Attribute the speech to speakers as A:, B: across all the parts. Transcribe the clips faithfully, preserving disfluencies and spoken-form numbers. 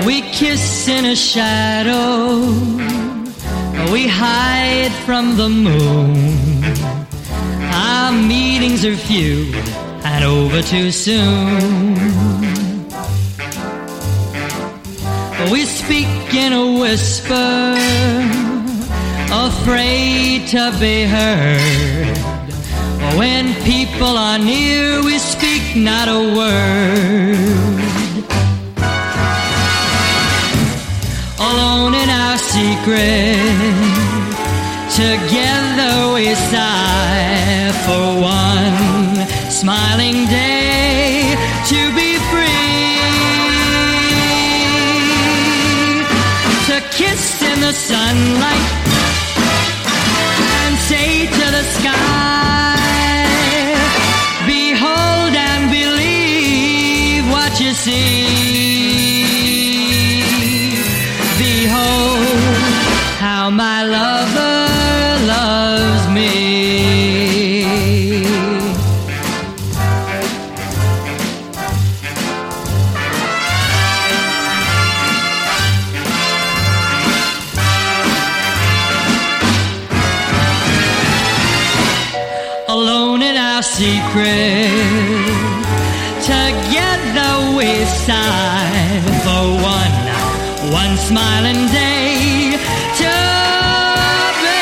A: We kiss in a shadow, we hide from the moon. Our meetings are few and over too soon. We speak in a whisper, afraid to be heard. When people are near, we speak not a word. Alone in our secret, together we sigh for one smiling day to be free, to kiss in the sunlight and say to the sky, behold and believe what you see. Behold how my lover loves me. Alone in our secret, together we sigh for one One smiling day to be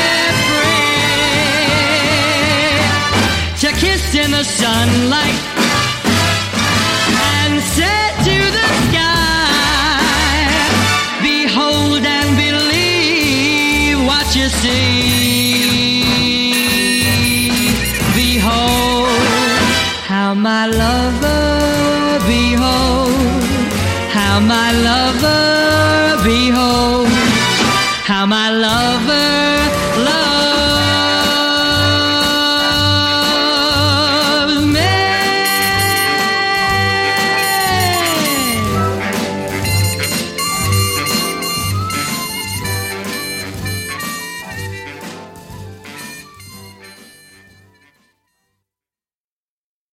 A: free, to kiss in the sunlight and say to the sky, behold and believe what you see. Behold how my lover, behold how my lover, behold how my love